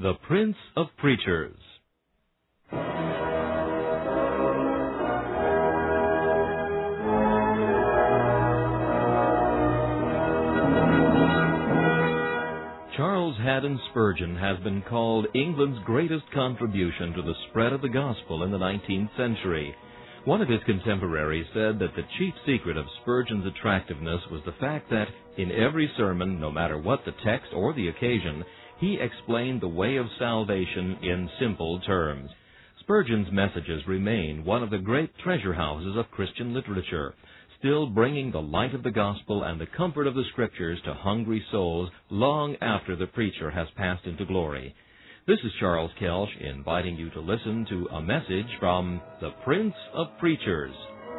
The Prince of Preachers. Charles Haddon Spurgeon has been called England's greatest contribution to the spread of the gospel in the 19th century. One of his contemporaries said that the chief secret of Spurgeon's attractiveness was the fact that, in every sermon, no matter what the text or the occasion, he explained the way of salvation in simple terms. Spurgeon's messages remain one of the great treasure houses of Christian literature, still bringing the light of the gospel and the comfort of the Scriptures to hungry souls long after the preacher has passed into glory. This is Charles Kelsch inviting you to listen to a message from the Prince of Preachers.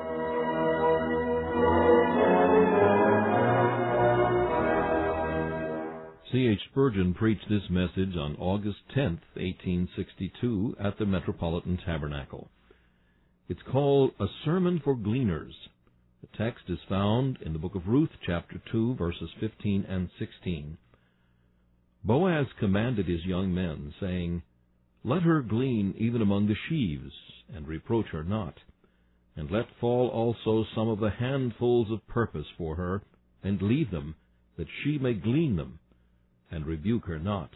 C.H. Spurgeon preached this message on August 10th, 1862, at the Metropolitan Tabernacle. It's called A Sermon for Gleaners. The text is found in the book of Ruth, chapter 2, verses 15 and 16. Boaz commanded his young men, saying, Let her glean even among the sheaves, and reproach her not. And let fall also some of the handfuls of purpose for her, and leave them, that she may glean them, and rebuke her not.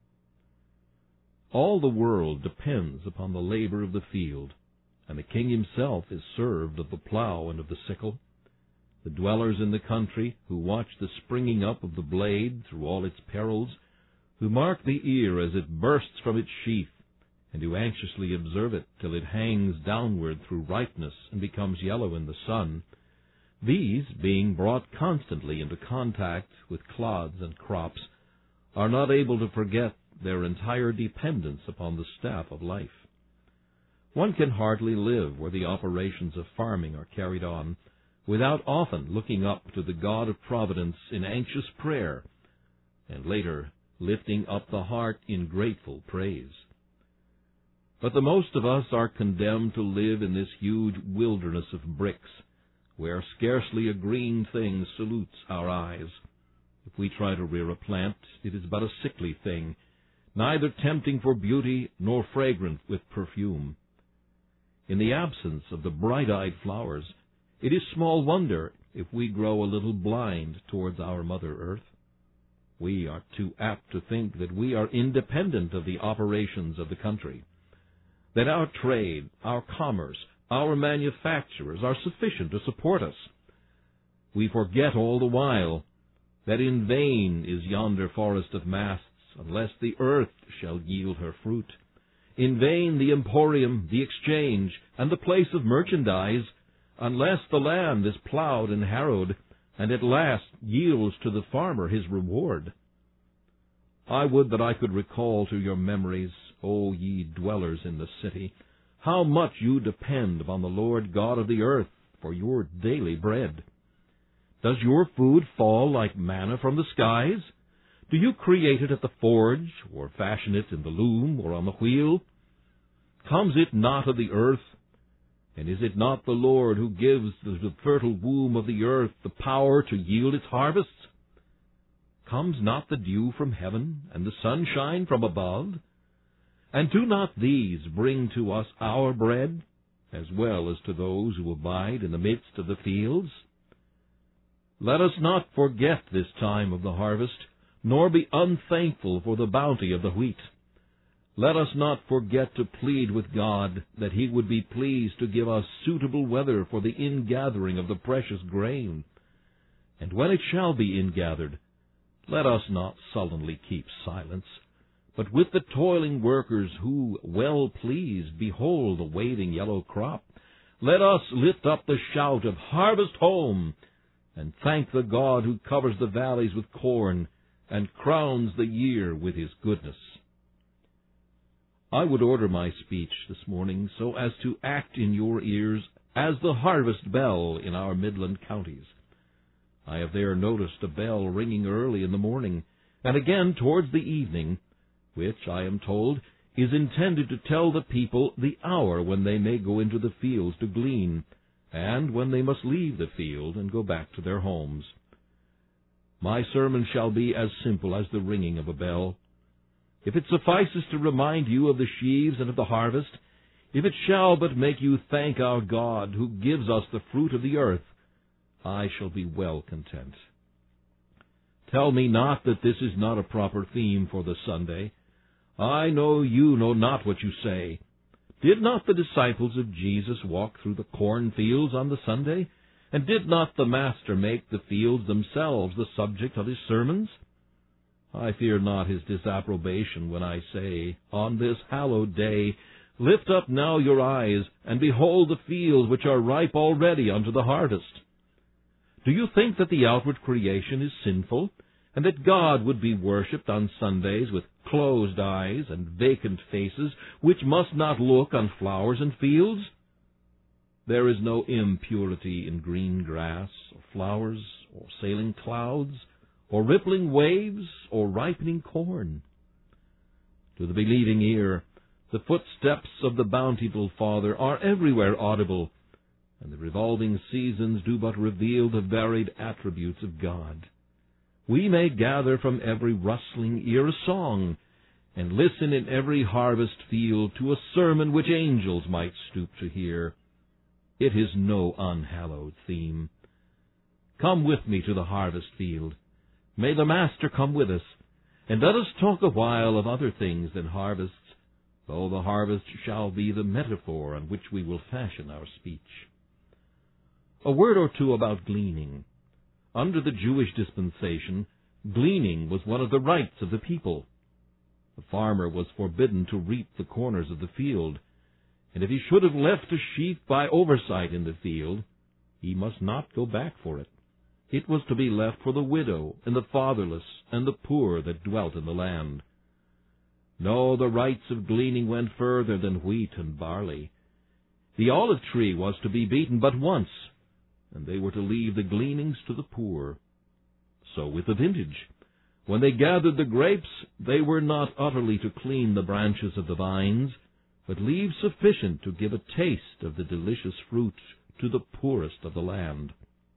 All the world depends upon the labor of the field, and the king himself is served of the plow and of the sickle. The dwellers in the country, who watch the springing up of the blade through all its perils, who mark the ear as it bursts from its sheath, and who anxiously observe it till it hangs downward through ripeness and becomes yellow in the sun, these, being brought constantly into contact with clods and crops, are not able to forget their entire dependence upon the staff of life. One can hardly live where the operations of farming are carried on without often looking up to the God of providence in anxious prayer, and later lifting up the heart in grateful praise. But the most of us are condemned to live in this huge wilderness of bricks, where scarcely a green thing salutes our eyes. If we try to rear a plant, it is but a sickly thing, neither tempting for beauty nor fragrant with perfume. In the absence of the bright-eyed flowers, it is small wonder if we grow a little blind towards our Mother Earth. We are too apt to think that we are independent of the operations of the country, that our trade, our commerce, our manufacturers are sufficient to support us. We forget all the while that in vain is yonder forest of masts, unless the earth shall yield her fruit. In vain the emporium, the exchange, and the place of merchandise, unless the land is plowed and harrowed, and at last yields to the farmer his reward. I would that I could recall to your memories, O ye dwellers in the city, how much you depend upon the Lord God of the earth for your daily bread. Does your food fall like manna from the skies? Do you create it at the forge, or fashion it in the loom, or on the wheel? Comes it not of the earth? And is it not the Lord who gives to the fertile womb of the earth the power to yield its harvests? Comes not the dew from heaven, and the sunshine from above? And do not these bring to us our bread, as well as to those who abide in the midst of the fields? Let us not forget this time of the harvest, nor be unthankful for the bounty of the wheat. Let us not forget to plead with God that He would be pleased to give us suitable weather for the ingathering of the precious grain. And when it shall be ingathered, let us not sullenly keep silence, but with the toiling workers who, well pleased, behold the waving yellow crop, let us lift up the shout of harvest home, and thank the God who covers the valleys with corn and crowns the year with His goodness. I would order my speech this morning so as to act in your ears as the harvest bell in our Midland counties. I have there noticed a bell ringing early in the morning, and again towards the evening, which, I am told, is intended to tell the people the hour when they may go into the fields to glean, and when they must leave the field and go back to their homes. My sermon shall be as simple as the ringing of a bell. if it suffices to remind you of the sheaves and of the harvest, if it shall but make you thank our God, who gives us the fruit of the earth, I shall be well content. Tell me not that this is not a proper theme for the Sunday. I know you know not what you say. Did not the disciples of Jesus walk through the cornfields on the Sunday? And did not the Master make the fields themselves the subject of his sermons? I fear not his disapprobation when I say, on this hallowed day, lift up now your eyes, and behold the fields which are ripe already unto the harvest. Do you think that the outward creation is sinful, and that God would be worshipped on Sundays with closed eyes and vacant faces, which must not look on flowers and fields? There is no impurity in green grass, or flowers, or sailing clouds, or rippling waves, or ripening corn. To the believing ear, the footsteps of the bountiful Father are everywhere audible, and the revolving seasons do but reveal the varied attributes of God. We may gather from every rustling ear a song, and listen in every harvest field to a sermon which angels might stoop to hear. It is no unhallowed theme. Come with me to the harvest field. May the Master come with us, and let us talk a while of other things than harvests, though the harvest shall be the metaphor on which we will fashion our speech. A word or two about gleaning. Under the Jewish dispensation, gleaning was one of the rights of the people. The farmer was forbidden to reap the corners of the field, and if he should have left a sheaf by oversight in the field, he must not go back for it. It was to be left for the widow and the fatherless and the poor that dwelt in the land. No, the rights of gleaning went further than wheat and barley. The olive tree was to be beaten but once, and they were to leave the gleanings to the poor. So with the vintage. When they gathered the grapes, they were not utterly to clean the branches of the vines, but leave sufficient to give a taste of the delicious fruit to the poorest of the land.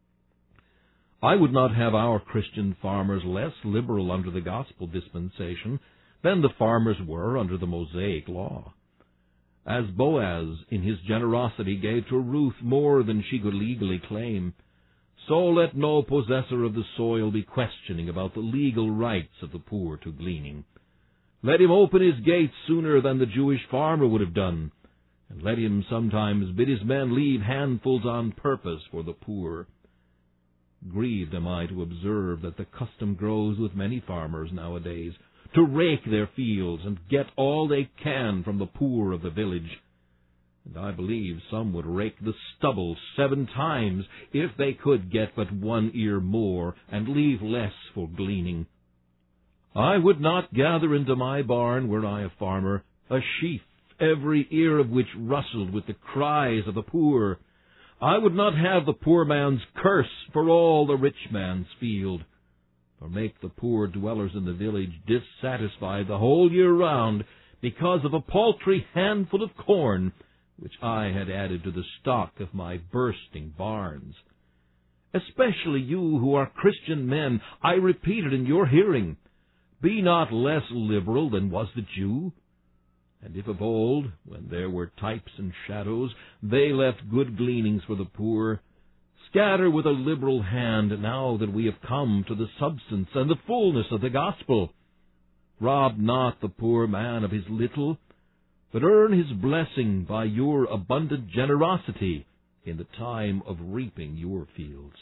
I would not have our Christian farmers less liberal under the gospel dispensation than the farmers were under the Mosaic law. As Boaz in his generosity gave to Ruth more than she could legally claim, so let no possessor of the soil be questioning about the legal rights of the poor to gleaning. Let him open his gates sooner than the Jewish farmer would have done, and let him sometimes bid his men leave handfuls on purpose for the poor. Grieved am I to observe that the custom grows with many farmers nowadays, to rake their fields and get all they can from the poor of the village. And I believe some would rake the stubble 7 times if they could get but 1 ear more and leave less for gleaning. I would not gather into my barn, were I a farmer, a sheaf, every ear of which rustled with the cries of the poor. I would not have the poor man's curse for all the rich man's field, or make the poor dwellers in the village dissatisfied the whole year round because of a paltry handful of corn which I had added to the stock of my bursting barns. Especially you who are Christian men, I repeat it in your hearing, be not less liberal than was the Jew. And if of old, when there were types and shadows, they left good gleanings for the poor, scatter with a liberal hand now that we have come to the substance and the fullness of the gospel. Rob not the poor man of his little, but earn his blessing by your abundant generosity in the time of reaping your fields.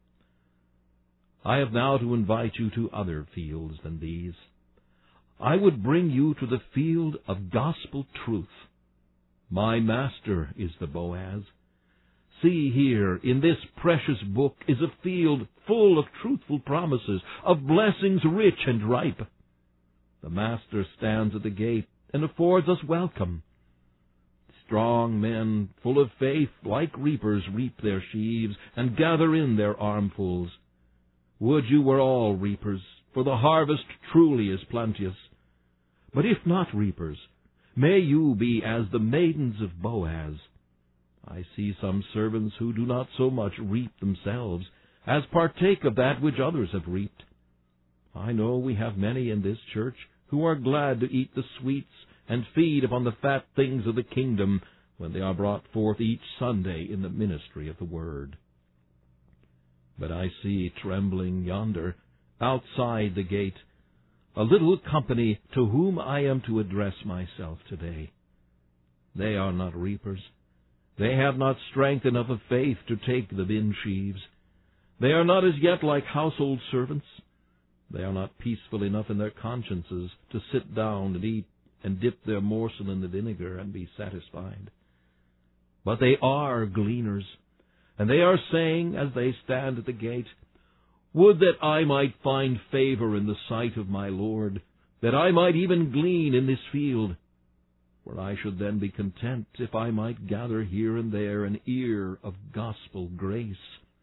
I have now to invite you to other fields than these. I would bring you to the field of gospel truth. My Master is the Boaz. See here, in this precious book is a field full of truthful promises, of blessings rich and ripe. The Master stands at the gate and affords us welcome. Strong men, full of faith, like reapers, reap their sheaves and gather in their armfuls. Would you were all reapers, for the harvest truly is plenteous. But if not reapers, may you be as the maidens of Boaz. I see some servants who do not so much reap themselves as partake of that which others have reaped. I know we have many in this church who are glad to eat the sweets and feed upon the fat things of the kingdom when they are brought forth each Sunday in the ministry of the Word. But I see trembling yonder, outside the gate, a little company to whom I am to address myself today. They are not reapers. They have not strength enough of faith to take the bin sheaves. They are not as yet like household servants. They are not peaceful enough in their consciences to sit down and eat and dip their morsel in the vinegar and be satisfied. But they are gleaners, and they are saying, as they stand at the gate, "Would that I might find favor in the sight of my Lord, that I might even glean in this field, for I should then be content if I might gather here and there an ear of gospel grace.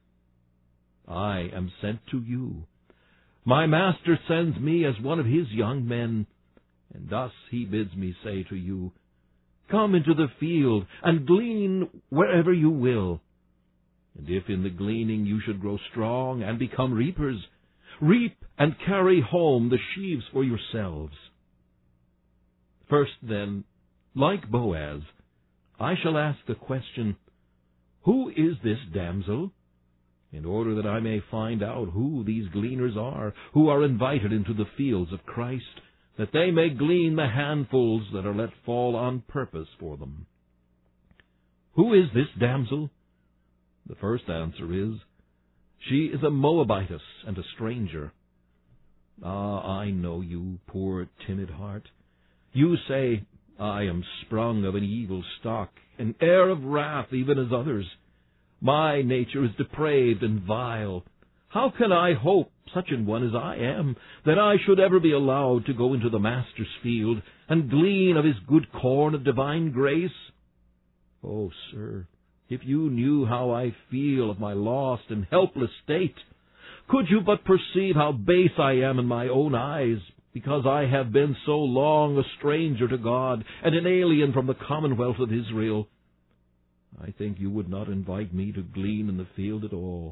I am sent to you. My Master sends me as one of his young men, and thus he bids me say to you, come into the field and glean wherever you will. And if in the gleaning you should grow strong and become reapers, reap and carry home the sheaves for yourselves." First, then, like Boaz, I shall ask the question, who is this damsel? In order that I may find out who these gleaners are, who are invited into the fields of Christ, that they may glean the handfuls that are let fall on purpose for them. Who is this damsel? The first answer is, she is a Moabitess and a stranger. Ah, I know you, poor timid heart. You say, I am sprung of an evil stock, an heir of wrath even as others. My nature is depraved and vile. How can I hope, such an one as I am, that I should ever be allowed to go into the Master's field and glean of his good corn of divine grace? Oh, sir, if you knew how I feel of my lost and helpless state, could you but perceive how base I am in my own eyes, because I have been so long a stranger to God and an alien from the commonwealth of Israel, I think you would not invite me to glean in the field at all.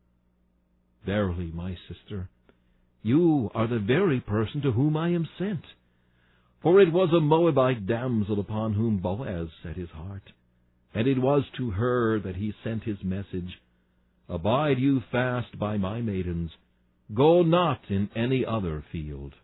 Verily, my sister, you are the very person to whom I am sent. For it was a Moabite damsel upon whom Boaz set his heart, and it was to her that he sent his message, Abide you fast by my maidens, go not in any other field.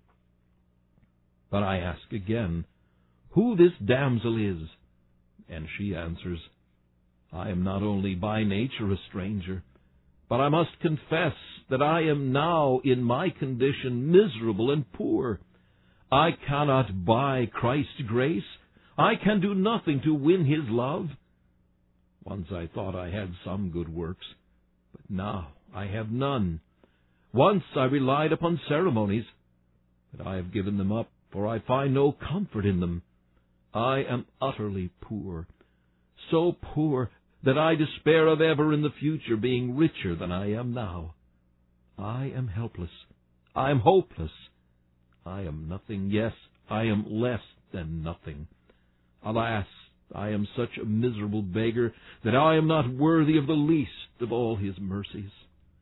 But I ask again, who this damsel is? And she answers, I am not only by nature a stranger, but I must confess that I am now in my condition miserable and poor. I cannot buy Christ's grace. I can do nothing to win his love. Once I thought I had some good works, but now I have none. Once I relied upon ceremonies, but I have given them up, for I find no comfort in them. I am utterly poor, so poor that I despair of ever in the future being richer than I am now. I am helpless. I am hopeless. I am nothing, yes, I am less than nothing. Alas, I am such a miserable beggar that I am not worthy of the least of all his mercies.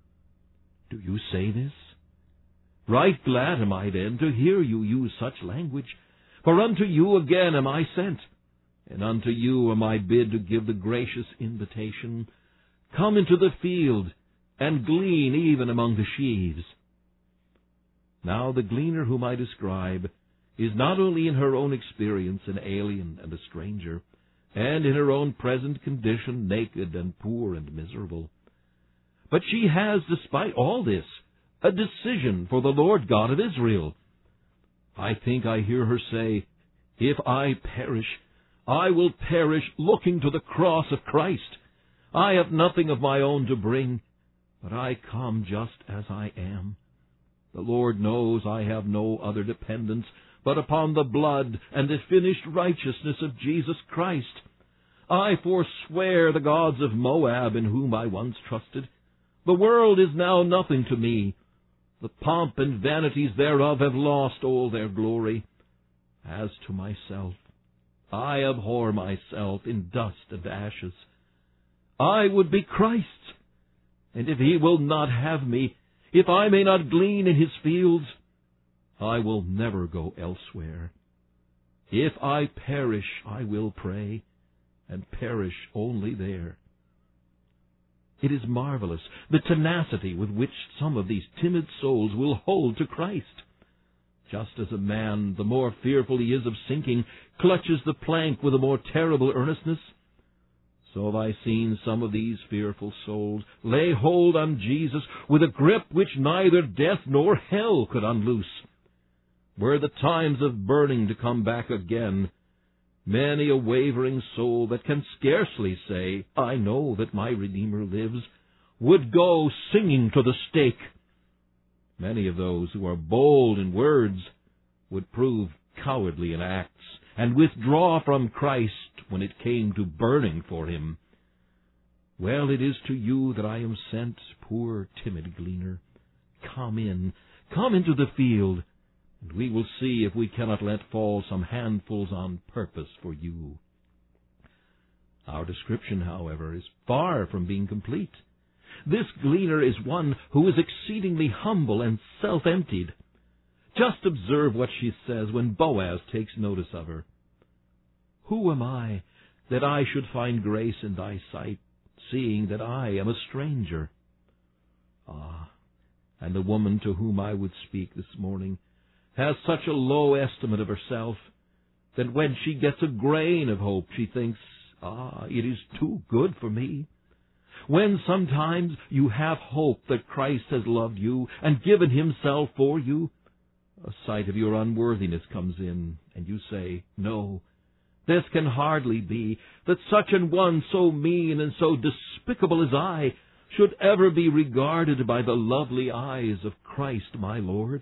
Do you say this? Right glad am I then to hear you use such language, for unto you again am I sent, and unto you am I bid to give the gracious invitation, Come into the field, and glean even among the sheaves. Now the gleaner whom I describe is not only in her own experience an alien and a stranger, and in her own present condition naked and poor and miserable, but she has, despite all this, a decision for the Lord God of Israel. I think I hear her say, If I perish, I will perish looking to the cross of Christ. I have nothing of my own to bring, but I come just as I am. The Lord knows I have no other dependence but upon the blood and the finished righteousness of Jesus Christ. I forswear the gods of Moab in whom I once trusted. The world is now nothing to me. The pomp and vanities thereof have lost all their glory. As to myself, I abhor myself in dust and ashes. I would be Christ's, and if he will not have me, if I may not glean in his fields, I will never go elsewhere. If I perish, I will pray, and perish only there. It is marvelous, the tenacity with which some of these timid souls will hold to Christ. Just as a man, the more fearful he is of sinking, clutches the plank with a more terrible earnestness, so have I seen some of these fearful souls lay hold on Jesus with a grip which neither death nor hell could unloose. Were the times of burning to come back again, many a wavering soul that can scarcely say, I know that my Redeemer lives, would go singing to the stake. Many of those who are bold in words would prove cowardly in acts, and withdraw from Christ when it came to burning for him. Well, it is to you that I am sent, poor timid gleaner. Come into the field, and we will see if we cannot let fall some handfuls on purpose for you. Our description, however, is far from being complete. This gleaner is one who is exceedingly humble and self-emptied. Just observe what she says when Boaz takes notice of her. Who am I that I should find grace in thy sight, seeing that I am a stranger? Ah, and the woman to whom I would speak this morning has such a low estimate of herself that when she gets a grain of hope, she thinks, it is too good for me. When sometimes you have hope that Christ has loved you and given himself for you, a sight of your unworthiness comes in, and you say, no, this can hardly be, that such an one so mean and so despicable as I should ever be regarded by the lovely eyes of Christ my Lord.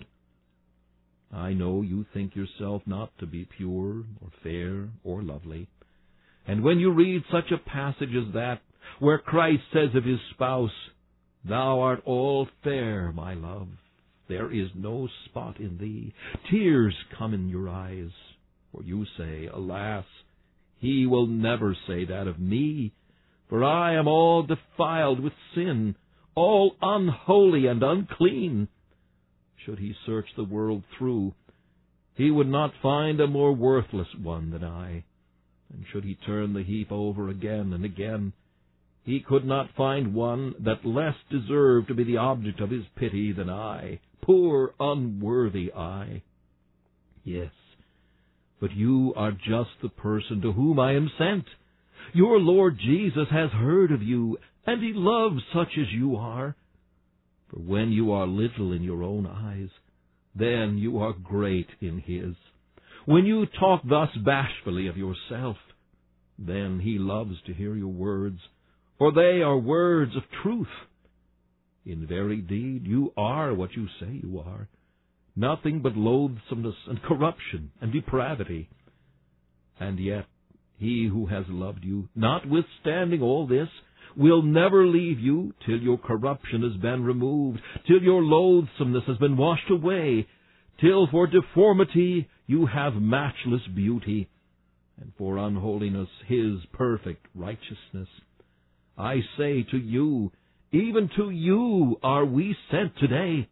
I know you think yourself not to be pure or fair or lovely, and when you read such a passage as that, where Christ says of his spouse, Thou art all fair, my love, there is no spot in thee, tears come in your eyes, for you say, Alas, he will never say that of me, for I am all defiled with sin, all unholy and unclean. Should he search the world through, he would not find a more worthless one than I. And should he turn the heap over again and again, he could not find one that less deserved to be the object of his pity than I, poor unworthy I. Yes, but you are just the person to whom I am sent. Your Lord Jesus has heard of you, and he loves such as you are. For when you are little in your own eyes, then you are great in his. When you talk thus bashfully of yourself, then he loves to hear your words, for they are words of truth. In very deed, you are what you say you are, nothing but loathsomeness and corruption and depravity. And yet, he who has loved you, notwithstanding all this, will never leave you till your corruption has been removed, till your loathsomeness has been washed away, till for deformity you have matchless beauty, and for unholiness his perfect righteousness. I say to you, even to you are we sent today.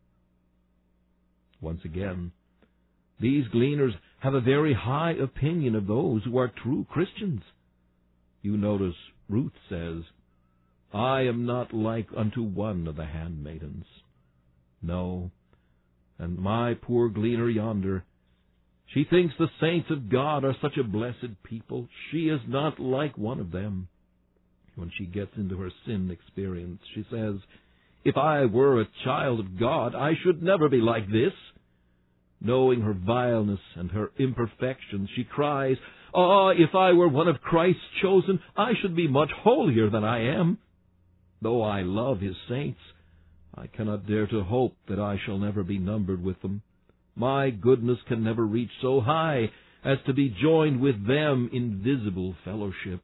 Once again, these gleaners have a very high opinion of those who are true Christians. You notice Ruth says, I am not like unto one of the handmaidens. No, and my poor gleaner yonder, she thinks the saints of God are such a blessed people. She is not like one of them. When she gets into her sin experience, she says, if I were a child of God, I should never be like this. Knowing her vileness and her imperfections, she cries, if I were one of Christ's chosen, I should be much holier than I am. Though I love his saints, I cannot dare to hope that I shall never be numbered with them. My goodness can never reach so high as to be joined with them in visible fellowship.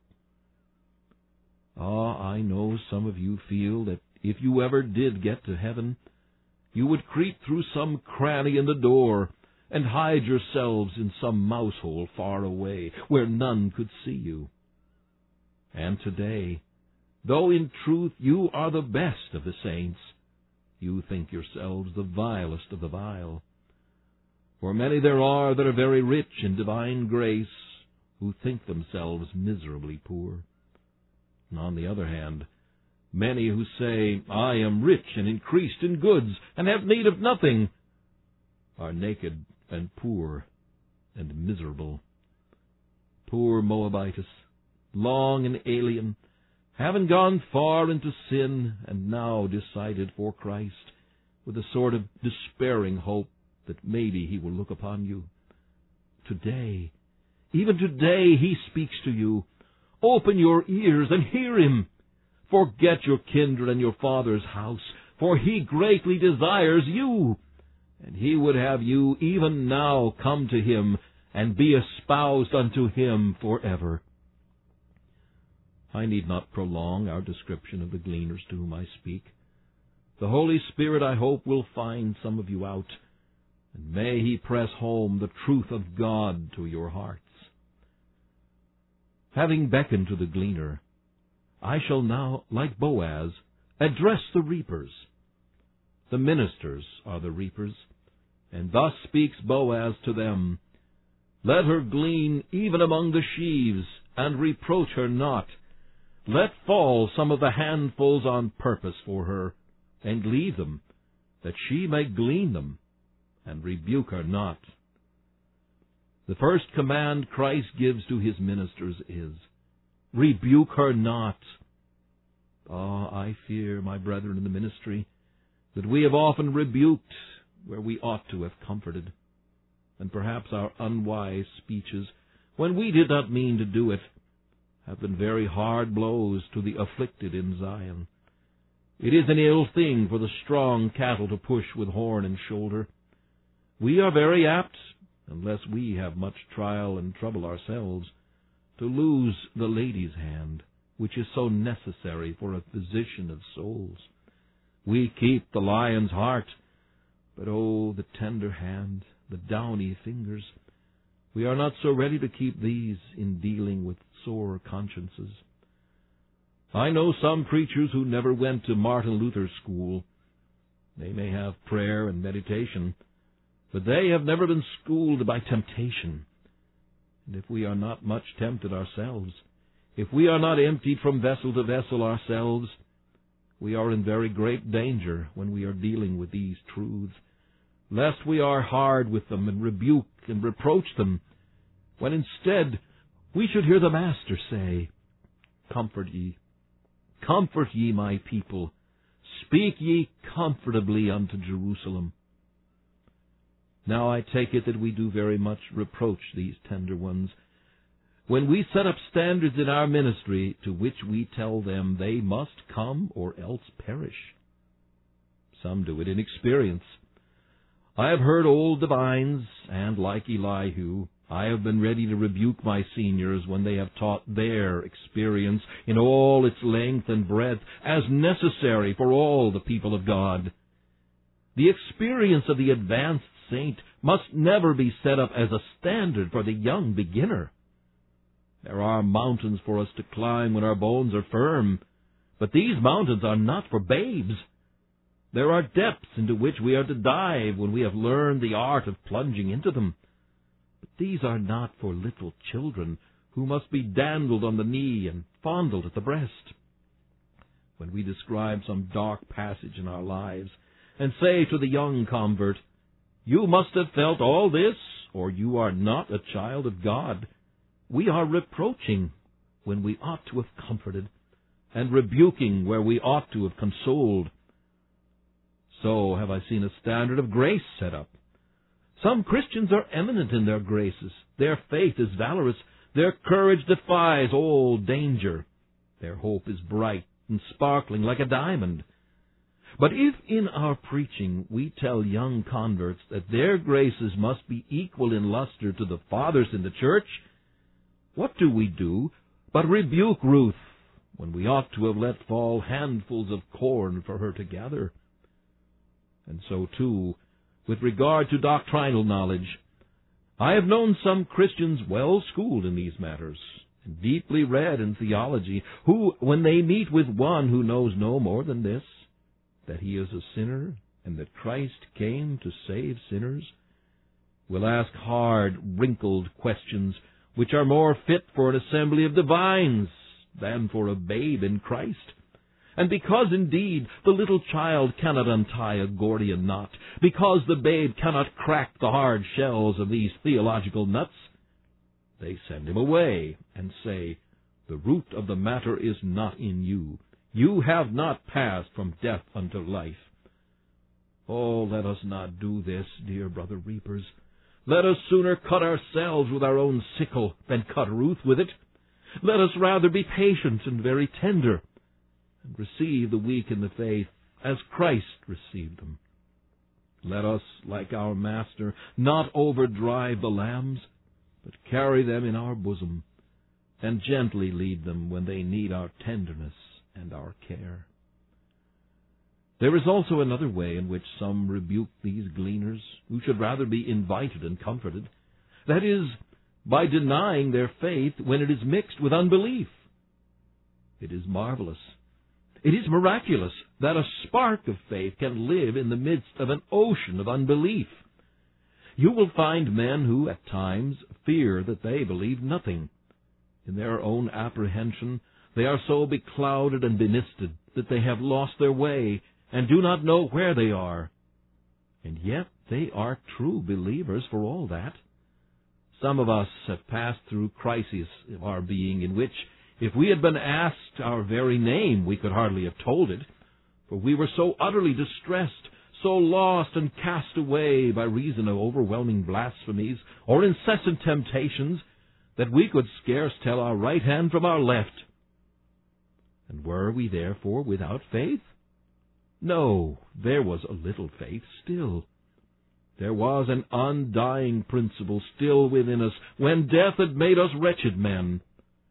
I know some of you feel that if you ever did get to heaven, you would creep through some cranny in the door and hide yourselves in some mouse hole far away where none could see you. And today, though in truth you are the best of the saints, you think yourselves the vilest of the vile. For many there are that are very rich in divine grace, who think themselves miserably poor. And on the other hand, many who say, I am rich and increased in goods, and have need of nothing, are naked and poor and miserable. Poor Moabitus, long an alien, having gone far into sin, and now decided for Christ, with a sort of despairing hope that maybe he will look upon you. Today, even today, he speaks to you. Open your ears and hear him. Forget your kindred and your father's house, for he greatly desires you, and he would have you even now come to him and be espoused unto him forever. I need not prolong our description of the gleaners to whom I speak. The Holy Spirit, I hope, will find some of you out, and may he press home the truth of God to your hearts. Having beckoned to the gleaner, I shall now, like Boaz, address the reapers. The ministers are the reapers, and thus speaks Boaz to them, Let her glean even among the sheaves, and reproach her not. Let fall some of the handfuls on purpose for her, and leave them, that she may glean them, and rebuke her not. The first command Christ gives to his ministers is, Rebuke her not. I fear, my brethren in the ministry, that we have often rebuked where we ought to have comforted, and perhaps our unwise speeches, when we did not mean to do it, have been very hard blows to the afflicted in Zion. It is an ill thing for the strong cattle to push with horn and shoulder. We are very apt, unless we have much trial and trouble ourselves, to lose the lady's hand, which is so necessary for a physician of souls. We keep the lion's heart, but oh, the tender hand, the downy fingers, we are not so ready to keep these in dealing with sore consciences. I know some preachers who never went to Martin Luther's school. They may have prayer and meditation, but they have never been schooled by temptation. And if we are not much tempted ourselves, if we are not emptied from vessel to vessel ourselves, we are in very great danger when we are dealing with these truths, lest we are hard with them and rebuke and reproach them, when instead we should hear the Master say, Comfort ye my people, speak ye comfortably unto Jerusalem. Now I take it that we do very much reproach these tender ones when we set up standards in our ministry to which we tell them they must come or else perish. Some do it in experience. I have heard old divines, and like Elihu, I have been ready to rebuke my seniors when they have taught their experience in all its length and breadth as necessary for all the people of God. The experience of the advanced saint must never be set up as a standard for the young beginner. There are mountains for us to climb when our bones are firm, but these mountains are not for babes. There are depths into which we are to dive when we have learned the art of plunging into them. But these are not for little children who must be dandled on the knee and fondled at the breast. When we describe some dark passage in our lives and say to the young convert, You must have felt all this, or you are not a child of God, we are reproaching when we ought to have comforted, and rebuking where we ought to have consoled. So have I seen a standard of grace set up. Some Christians are eminent in their graces. Their faith is valorous. Their courage defies all danger. Their hope is bright and sparkling like a diamond. But if in our preaching we tell young converts that their graces must be equal in luster to the fathers in the church, what do we do but rebuke Ruth when we ought to have let fall handfuls of corn for her to gather? And so, too, with regard to doctrinal knowledge, I have known some Christians well schooled in these matters, and deeply read in theology, who, when they meet with one who knows no more than this, that he is a sinner and that Christ came to save sinners, will ask hard, wrinkled questions, which are more fit for an assembly of divines than for a babe in Christ. And because, indeed, the little child cannot untie a Gordian knot, because the babe cannot crack the hard shells of these theological nuts, they send him away and say, "The root of the matter is not in you. You have not passed from death unto life." Oh, let us not do this, dear brother reapers. Let us sooner cut ourselves with our own sickle than cut Ruth with it. Let us rather be patient and very tender, and receive the weak in the faith as Christ received them. Let us, like our Master, not overdrive the lambs, but carry them in our bosom, and gently lead them when they need our tenderness and our care. There is also another way in which some rebuke these gleaners, who should rather be invited and comforted. That is, by denying their faith when it is mixed with unbelief. It is marvelous. It is miraculous that a spark of faith can live in the midst of an ocean of unbelief. You will find men who, at times, fear that they believe nothing. In their own apprehension, they are so beclouded and bemisted that they have lost their way and do not know where they are. And yet they are true believers for all that. Some of us have passed through crises of our being in which, if we had been asked our very name, we could hardly have told it, for we were so utterly distressed, so lost and cast away by reason of overwhelming blasphemies or incessant temptations, that we could scarce tell our right hand from our left. And were we therefore without faith? No, there was a little faith still. There was an undying principle still within us when death had made us wretched men.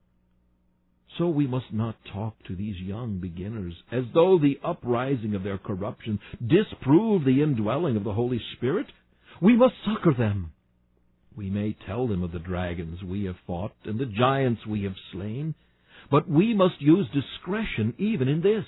So we must not talk to these young beginners as though the uprising of their corruption disproved the indwelling of the Holy Spirit. We must succor them. We may tell them of the dragons we have fought and the giants we have slain, but we must use discretion even in this.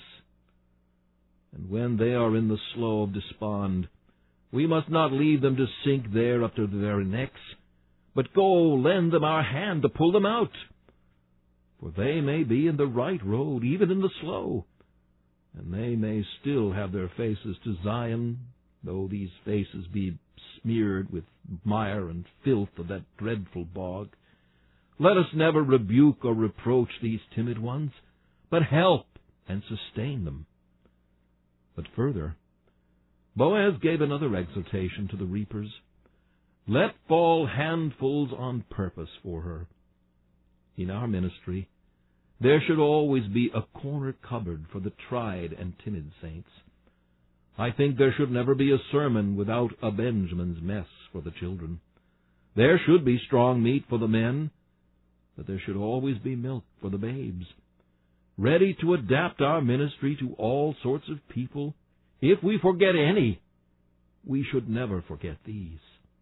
And when they are in the slough of despond, we must not leave them to sink there up to their necks, but go lend them our hand to pull them out. For they may be in the right road, even in the slough, and they may still have their faces to Zion, though these faces be smeared with mire and filth of that dreadful bog. Let us never rebuke or reproach these timid ones, but help and sustain them. But further, Boaz gave another exhortation to the reapers. Let fall handfuls on purpose for her. In our ministry, there should always be a corner cupboard for the tried and timid saints. I think there should never be a sermon without a Benjamin's mess for the children. There should be strong meat for the men, but there should always be milk for the babes. Ready to adapt our ministry to all sorts of people. If we forget any, we should never forget these.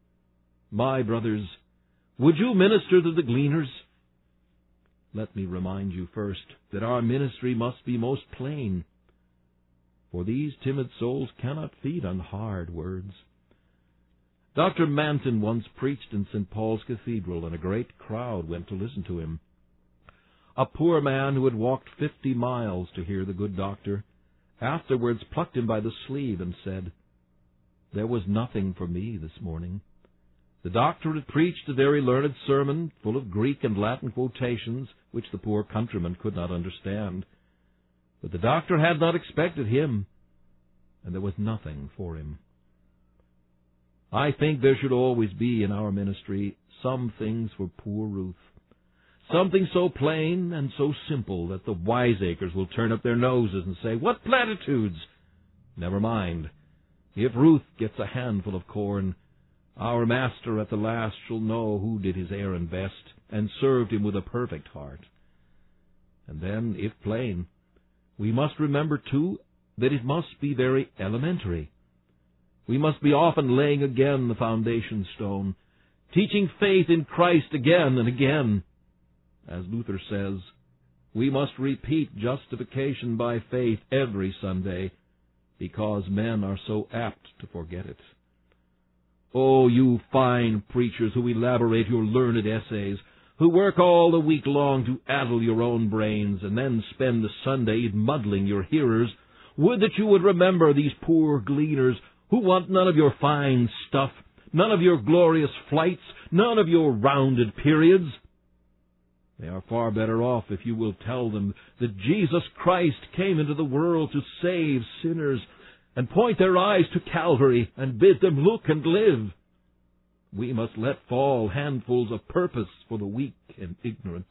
My brothers, would you minister to the gleaners? Let me remind you first that our ministry must be most plain, for these timid souls cannot feed on hard words. Dr. Manton once preached in St. Paul's Cathedral, and a great crowd went to listen to him. A poor man who had walked 50 miles to hear the good doctor afterwards plucked him by the sleeve and said, "There was nothing for me this morning. The doctor had preached a very learned sermon, full of Greek and Latin quotations, which the poor countryman could not understand. But the doctor had not expected him, and there was nothing for him." I think there should always be in our ministry some things for poor Ruth. Something so plain and so simple that the wiseacres will turn up their noses and say, "What platitudes!" Never mind. If Ruth gets a handful of corn, our Master at the last shall know who did his errand best and served him with a perfect heart. And then, if plain, we must remember, too, that it must be very elementary. We must be often laying again the foundation stone, teaching faith in Christ again and again. As Luther says, we must repeat justification by faith every Sunday, because men are so apt to forget it. Oh, you fine preachers who elaborate your learned essays, who work all the week long to addle your own brains, and then spend the Sunday muddling your hearers, would that you would remember these poor gleaners who want none of your fine stuff, none of your glorious flights, none of your rounded periods. They are far better off if you will tell them that Jesus Christ came into the world to save sinners, and point their eyes to Calvary and bid them look and live. We must let fall handfuls of purpose for the weak and ignorant.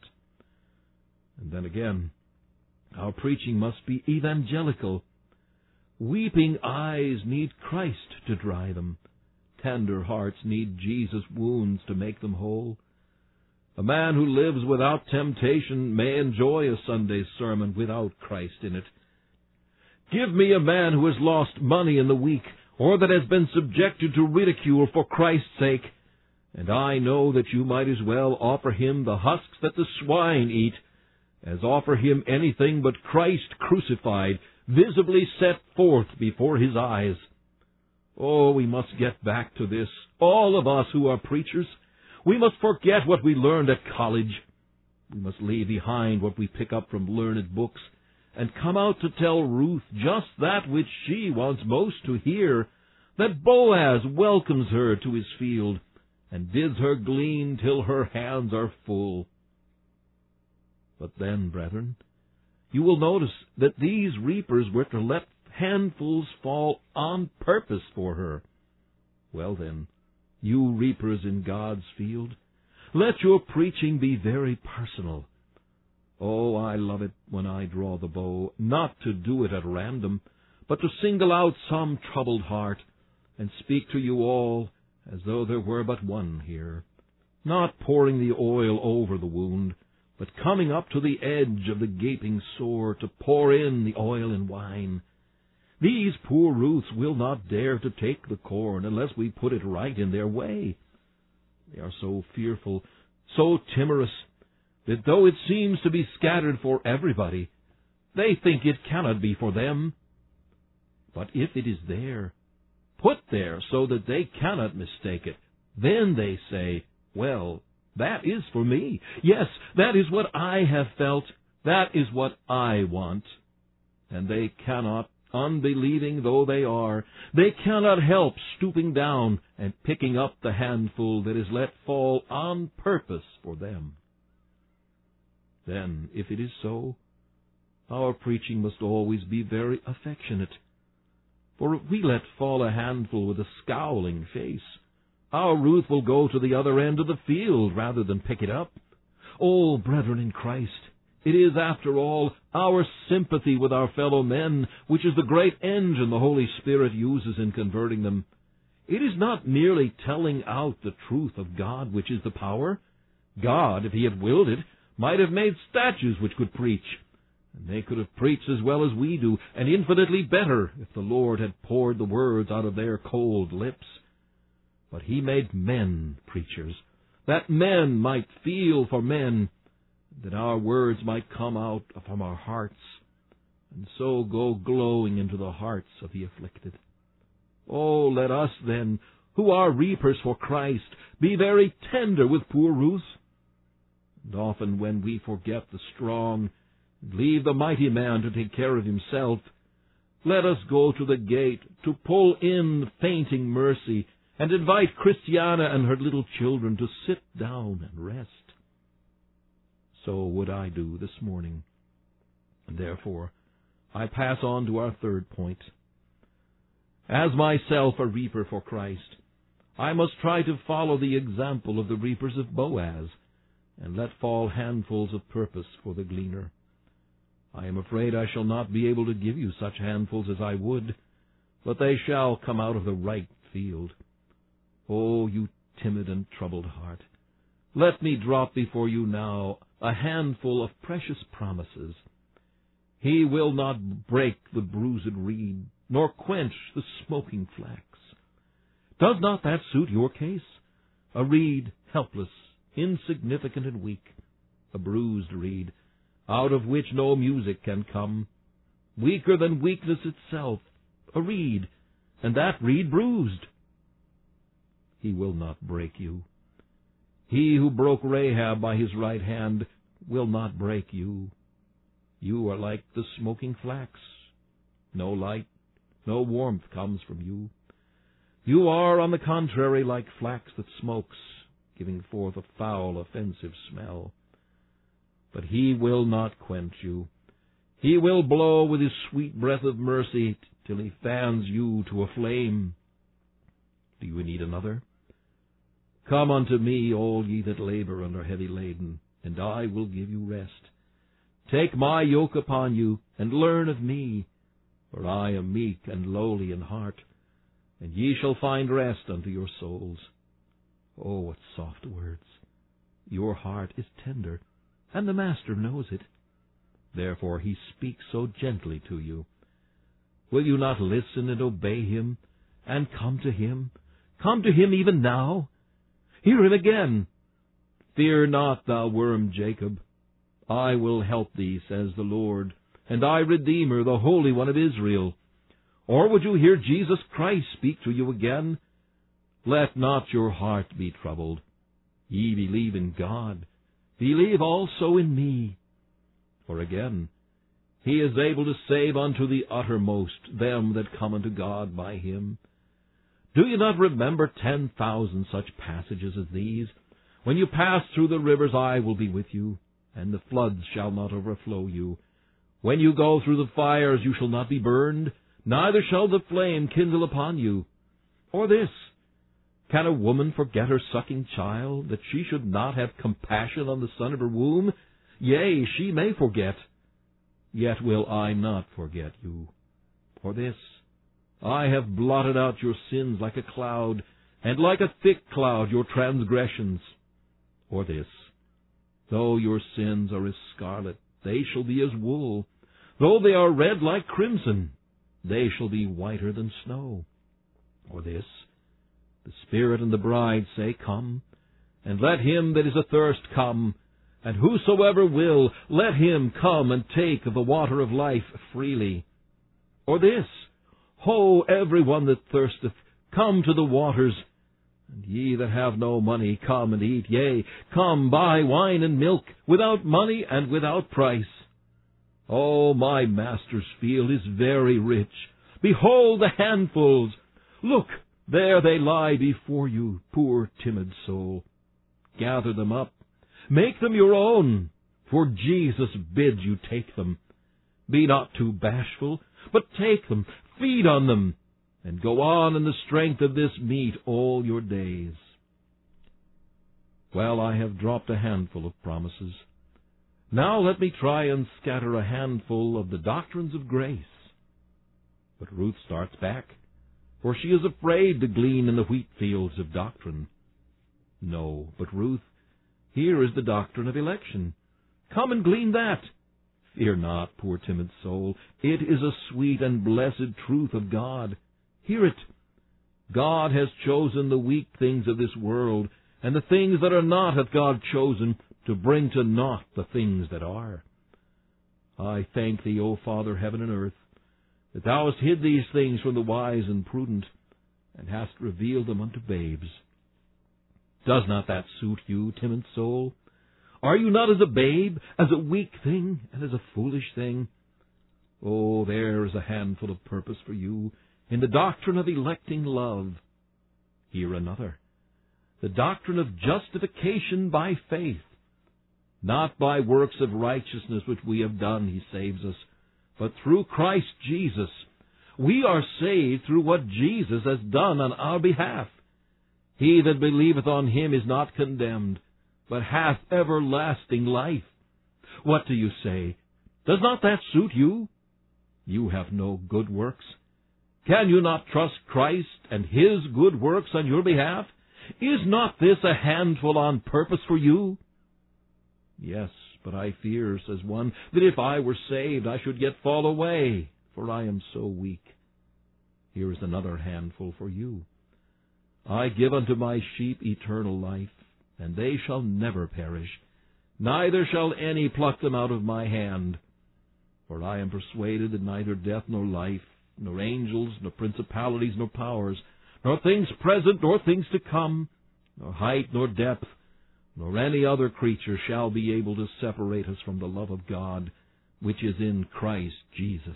And then again, our preaching must be evangelical. Weeping eyes need Christ to dry them. Tender hearts need Jesus' wounds to make them whole. A man who lives without temptation may enjoy a Sunday's sermon without Christ in it. Give me a man who has lost money in the week, or that has been subjected to ridicule for Christ's sake, and I know that you might as well offer him the husks that the swine eat, as offer him anything but Christ crucified, visibly set forth before his eyes. Oh, we must get back to this, all of us who are preachers. We must forget what we learned at college. We must leave behind what we pick up from learned books, and come out to tell Ruth just that which she wants most to hear, that Boaz welcomes her to his field, and bids her glean till her hands are full. But then, brethren, you will notice that these reapers were to let handfuls fall on purpose for her. Well then, you reapers in God's field, let your preaching be very personal. Oh, I love it when I draw the bow, not to do it at random, but to single out some troubled heart, and speak to you all as though there were but one here, not pouring the oil over the wound, but coming up to the edge of the gaping sore to pour in the oil and wine. These poor Ruths will not dare to take the corn unless we put it right in their way. They are so fearful, so timorous, that though it seems to be scattered for everybody, they think it cannot be for them. But if it is there, put there so that they cannot mistake it, then they say, well, that is for me. Yes, that is what I have felt. That is what I want. And they cannot, unbelieving though they are, they cannot help stooping down and picking up the handful that is let fall on purpose for them. Then, if it is so, our preaching must always be very affectionate. For if we let fall a handful with a scowling face, our Ruth will go to the other end of the field rather than pick it up. Oh, brethren in Christ, it is, after all, our sympathy with our fellow men which is the great engine the Holy Spirit uses in converting them. It is not merely telling out the truth of God which is the power. God, if he had willed it, might have made statues which could preach, and they could have preached as well as we do, and infinitely better, if the Lord had poured the words out of their cold lips. But he made men preachers, that men might feel for men, that our words might come out from our hearts, and so go glowing into the hearts of the afflicted. Oh, let us then, who are reapers for Christ, be very tender with poor Ruth. And often when we forget the strong, and leave the mighty man to take care of himself, let us go to the gate to pull in fainting mercy, and invite Christiana and her little children to sit down and rest. So would I do this morning. And therefore, I pass on to our third point. As myself a reaper for Christ, I must try to follow the example of the reapers of Boaz, and let fall handfuls of purpose for the gleaner. I am afraid I shall not be able to give you such handfuls as I would, but they shall come out of the right field. Oh, you timid and troubled heart, let me drop before you now a handful of precious promises. He will not break the bruised reed, nor quench the smoking flax. Does not that suit your case? A reed, helpless, insignificant and weak, a bruised reed, out of which no music can come, weaker than weakness itself, a reed, and that reed bruised. he will not break you. He who broke Rahab by his right hand will not break you. You are like the smoking flax. No light, no warmth comes from you. You are, on the contrary, like flax that smokes, giving forth a foul, offensive smell. But he will not quench you. He will blow with his sweet breath of mercy till he fans you to a flame. Do you need another? Come unto me, all ye that labor and are heavy laden, and I will give you rest. Take my yoke upon you, and learn of me, for I am meek and lowly in heart, and ye shall find rest unto your souls. Oh, what soft words! Your heart is tender, and the Master knows it. Therefore he speaks so gently to you. Will you not listen and obey him, and come to him? Come to him even now. Hear him again. Fear not, thou worm Jacob. I will help thee, says the Lord, and thy Redeemer, the Holy One of Israel. Or would you hear Jesus Christ speak to you again? Let not your heart be troubled. Ye believe in God. Believe also in me. For again, he is able to save unto the uttermost them that come unto God by him. Do you not remember 10,000 such passages as these? When you pass through the rivers, I will be with you, and the floods shall not overflow you. When you go through the fires, you shall not be burned, neither shall the flame kindle upon you. Or this, can a woman forget her sucking child, that she should not have compassion on the son of her womb? Yea, she may forget, yet will I not forget you. Or this, I have blotted out your sins like a cloud, and like a thick cloud your transgressions. Or this, though your sins are as scarlet, they shall be as wool. Though they are red like crimson, they shall be whiter than snow. Or this, the Spirit and the bride say, Come, and let him that is athirst come, and whosoever will, let him come and take of the water of life freely. Or this, Ho, every one that thirsteth, come to the waters. And ye that have no money, come and eat. Yea, come, buy wine and milk, without money and without price. Oh, my master's field is very rich. Behold the handfuls. Look, there they lie before you, poor timid soul. Gather them up. Make them your own, for Jesus bids you take them. Be not too bashful, but take them, feed on them, and go on in the strength of this meat all your days. Well, I have dropped a handful of promises. Now let me try and scatter a handful of the doctrines of grace. But Ruth starts back, for she is afraid to glean in the wheat fields of doctrine. No, but Ruth, here is the doctrine of election. Come and glean that. Fear not, poor timid soul. It is a sweet and blessed truth of God. Hear it. God has chosen the weak things of this world, and the things that are not hath God chosen, to bring to naught the things that are. I thank thee, O Father, heaven and earth, that thou hast hid these things from the wise and prudent, and hast revealed them unto babes. Does not that suit you, timid soul? Are you not as a babe, as a weak thing, and as a foolish thing? Oh, there is a handful of purpose for you in the doctrine of electing love. Here another, the doctrine of justification by faith. Not by works of righteousness which we have done he saves us, but through Christ Jesus. We are saved through what Jesus has done on our behalf. He that believeth on him is not condemned, but hath everlasting life. What do you say? Does not that suit you? You have no good works. Can you not trust Christ and his good works on your behalf? Is not this a handful on purpose for you? Yes, but I fear, says one, that if I were saved I should yet fall away, for I am so weak. Here is another handful for you. I give unto my sheep eternal life, and they shall never perish, neither shall any pluck them out of my hand. For I am persuaded that neither death nor life, nor angels, nor principalities, nor powers, nor things present, nor things to come, nor height, nor depth, nor any other creature shall be able to separate us from the love of God, which is in Christ Jesus.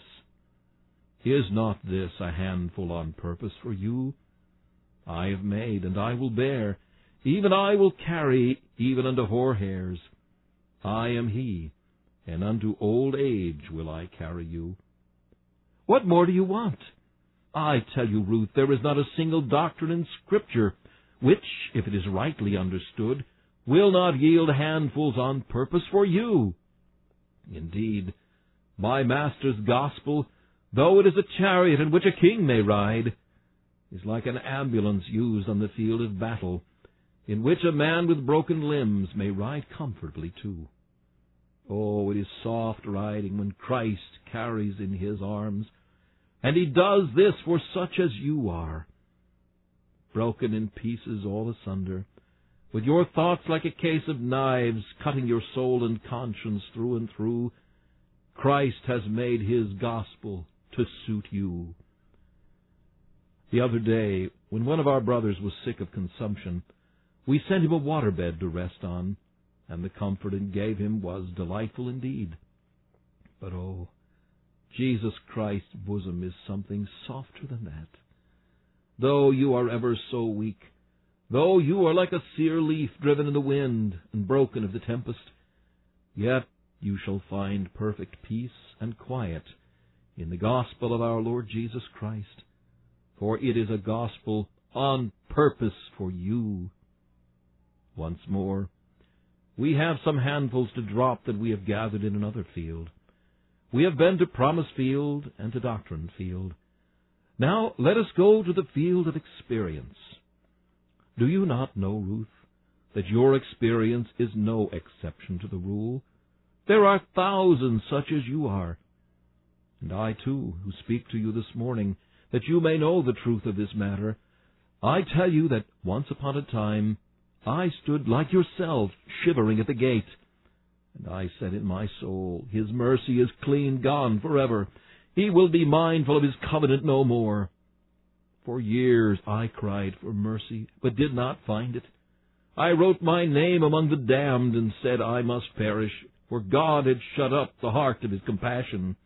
Is not this a handful on purpose for you? I have made, and I will bear, even I will carry, even unto hoar hairs. I am he, and unto old age will I carry you. What more do you want? I tell you, Ruth, there is not a single doctrine in Scripture which, if it is rightly understood, will not yield handfuls on purpose for you. Indeed, my Master's gospel, though it is a chariot in which a king may ride, is like an ambulance used on the field of battle, in which a man with broken limbs may ride comfortably too. Oh, it is soft riding when Christ carries in his arms, and he does this for such as you are. Broken in pieces all asunder, with your thoughts like a case of knives cutting your soul and conscience through and through, Christ has made his gospel to suit you. The other day, when one of our brothers was sick of consumption, we sent him a waterbed to rest on, and the comfort it gave him was delightful indeed. But oh, Jesus Christ's bosom is something softer than that. Though you are ever so weak, though you are like a sere leaf driven in the wind and broken of the tempest, yet you shall find perfect peace and quiet in the gospel of our Lord Jesus Christ, for it is a gospel on purpose for you. Once more, we have some handfuls to drop that we have gathered in another field. We have been to Promise Field and to Doctrine Field. Now let us go to the field of experience. Do you not know, Ruth, that your experience is no exception to the rule? There are thousands such as you are. And I, too, who speak to you this morning, that you may know the truth of this matter, I tell you that once upon a time I stood like yourself, shivering at the gate. And I said in my soul, his mercy is clean gone forever. He will be mindful of his covenant no more. For years I cried for mercy, but did not find it. I wrote my name among the damned and said I must perish, for God had shut up the heart of his compassion.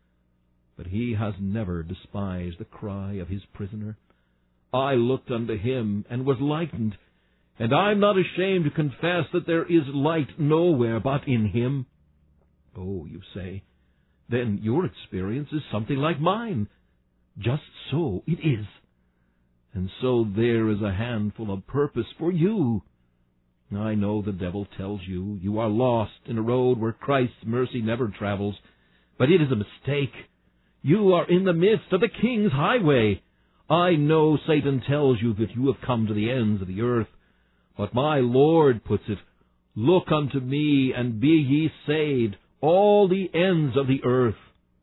But he has never despised the cry of his prisoner. I looked unto him and was lightened, and I am not ashamed to confess that there is light nowhere but in him. Oh, you say, then your experience is something like mine. Just so it is. And so there is a handful of purpose for you. I know the devil tells you you are lost in a road where Christ's mercy never travels, but it is a mistake. You are in the midst of the King's highway. I know Satan tells you that you have come to the ends of the earth, but my Lord puts it, look unto me, and be ye saved, all the ends of the earth.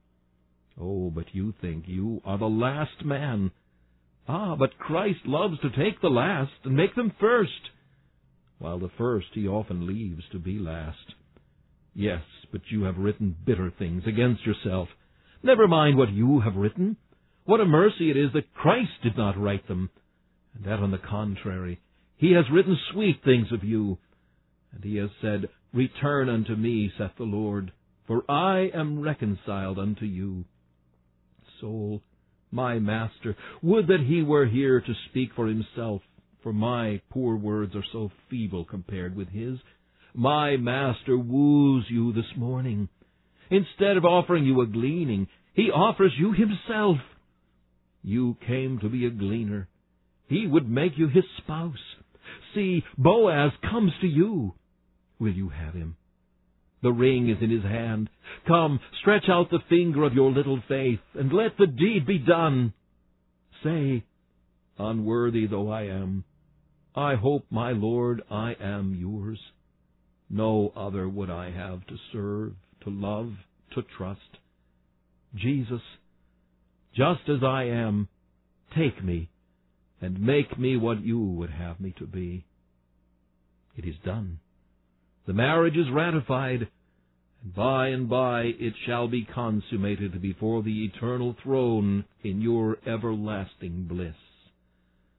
Oh, but you think you are the last man. Ah, but Christ loves to take the last and make them first, while the first he often leaves to be last. Yes, but you have written bitter things against yourself. Never mind what you have written. What a mercy it is that Christ did not write them, and that on the contrary, he has written sweet things of you, and he has said, return unto me, saith the Lord, for I am reconciled unto you. Soul, my Master, would that he were here to speak for himself, for my poor words are so feeble compared with his. My Master woos you this morning. Instead of offering you a gleaning, he offers you himself. You came to be a gleaner. He would make you his spouse. See, Boaz comes to you. Will you have him? The ring is in his hand. Come, stretch out the finger of your little faith, and let the deed be done. Say, unworthy though I am, I hope, my Lord, I am yours. No other would I have to serve, to love, to trust. Jesus, just as I am, take me, and make me what you would have me to be. It is done. The marriage is ratified, and by it shall be consummated before the eternal throne in your everlasting bliss.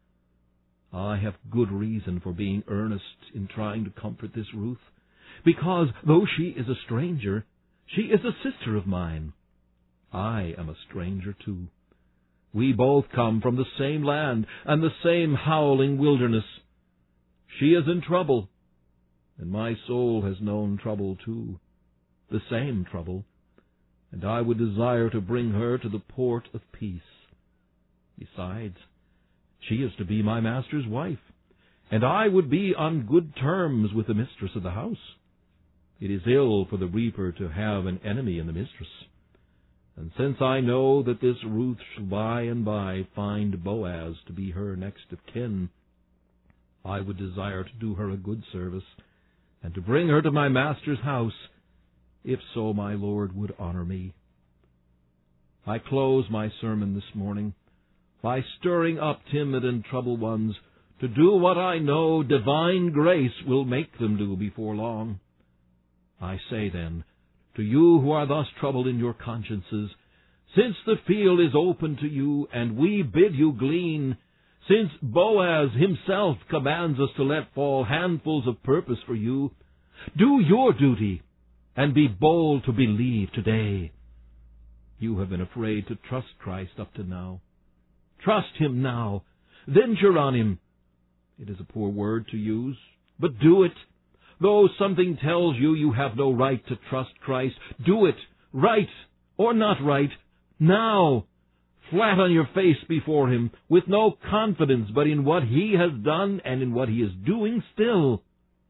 I have good reason for being earnest in trying to comfort this Ruth, because though she is a stranger, she is a sister of mine. I am a stranger too. We both come from the same land and the same howling wilderness. She is in trouble, and my soul has known trouble too, the same trouble, and I would desire to bring her to the port of peace. Besides, she is to be my master's wife, and I would be on good terms with the mistress of the house. It is ill for the reaper to have an enemy in the mistress. And since I know that this Ruth shall by and by find Boaz to be her next of kin, I would desire to do her a good service, and to bring her to my master's house, if so my Lord would honor me. I close my sermon this morning by stirring up timid and troubled ones to do what I know divine grace will make them do before long. I say then, to you who are thus troubled in your consciences, since the field is open to you, and we bid you glean, since Boaz himself commands us to let fall handfuls of purpose for you, do your duty, and be bold to believe today. You have been afraid to trust Christ up to now. Trust Him now. Venture on Him. It is a poor word to use, but do it. Though something tells you you have no right to trust Christ, do it, right or not right, now, flat on your face before Him, with no confidence but in what He has done and in what He is doing still.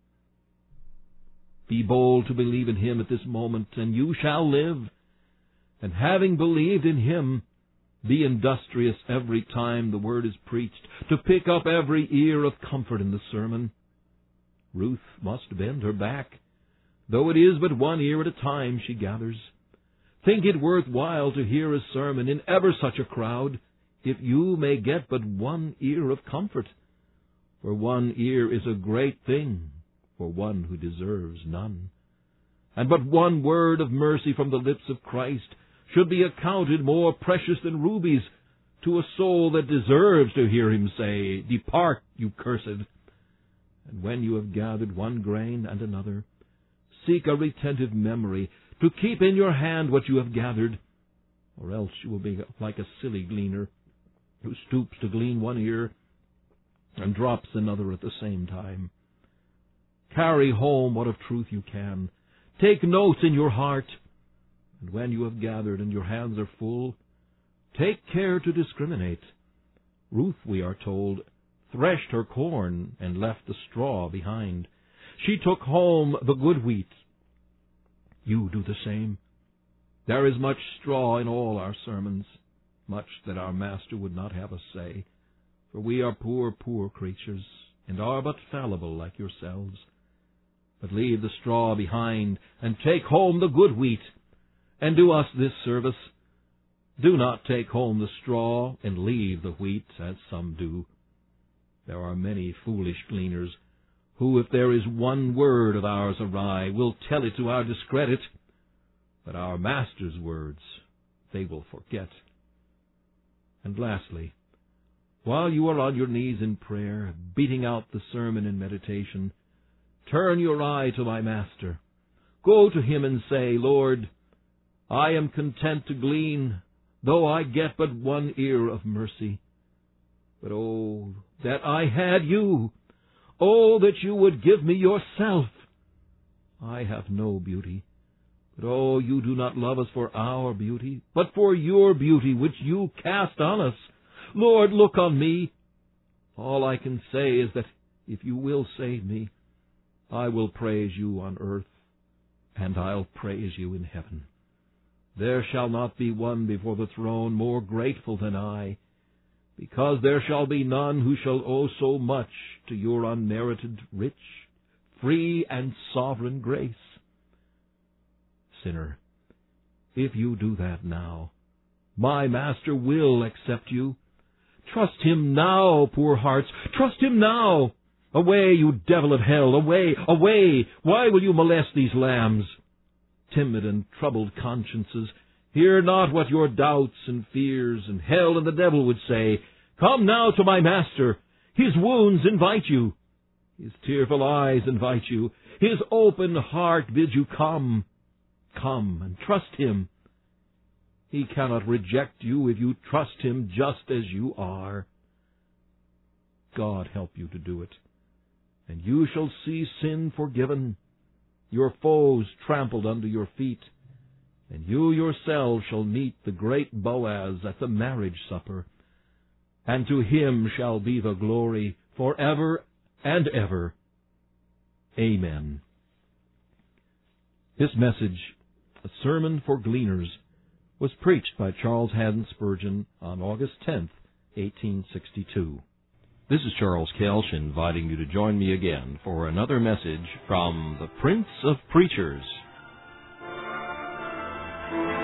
Be bold to believe in Him at this moment, and you shall live. And having believed in Him, be industrious every time the Word is preached, to pick up every ear of comfort in the sermon. Ruth must bend her back, though it is but one ear at a time she gathers. Think it worth while to hear a sermon in ever such a crowd, if you may get but one ear of comfort. For one ear is a great thing for one who deserves none. And but one word of mercy from the lips of Christ should be accounted more precious than rubies to a soul that deserves to hear Him say, "Depart, you cursed." And when you have gathered one grain and another, seek a retentive memory to keep in your hand what you have gathered, or else you will be like a silly gleaner who stoops to glean one ear and drops another at the same time. Carry home what of truth you can. Take notes in your heart. And when you have gathered and your hands are full, take care to discriminate. Ruth, we are told, threshed her corn and left the straw behind. She took home the good wheat. You do the same. There is much straw in all our sermons, much that our Master would not have us say, for we are poor, poor creatures, and are but fallible like yourselves. But leave the straw behind, and take home the good wheat, and do us this service. Do not take home the straw and leave the wheat, as some do. There are many foolish gleaners who, if there is one word of ours awry, will tell it to our discredit, but our Master's words they will forget. And lastly, while you are on your knees in prayer, beating out the sermon in meditation, turn your eye to my Master. Go to Him and say, "Lord, I am content to glean, though I get but one ear of mercy. But oh, that I had you! Oh, that you would give me yourself! I have no beauty, but oh, you do not love us for our beauty, but for your beauty which you cast on us. Lord, look on me. All I can say is that if you will save me, I will praise you on earth, and I'll praise you in heaven. There shall not be one before the throne more grateful than I, because there shall be none who shall owe so much to your unmerited, rich, free, and sovereign grace. Sinner, if you do that now, my Master will accept you. Trust Him now, poor hearts, trust Him now. Away, you devil of hell, away, away! Why will you molest these lambs? Timid and troubled consciences, hear not what your doubts and fears and hell and the devil would say. Come now to my Master. His wounds invite you. His tearful eyes invite you. His open heart bids you come. Come and trust Him. He cannot reject you if you trust Him just as you are. God help you to do it, and you shall see sin forgiven, your foes trampled under your feet, and you yourselves shall meet the great Boaz at the marriage supper, and to Him shall be the glory forever and ever. Amen. This message, A Sermon for Gleaners, was preached by Charles Haddon Spurgeon on August 10th, 1862. This is Charles Kelsch inviting you to join me again for another message from the Prince of Preachers.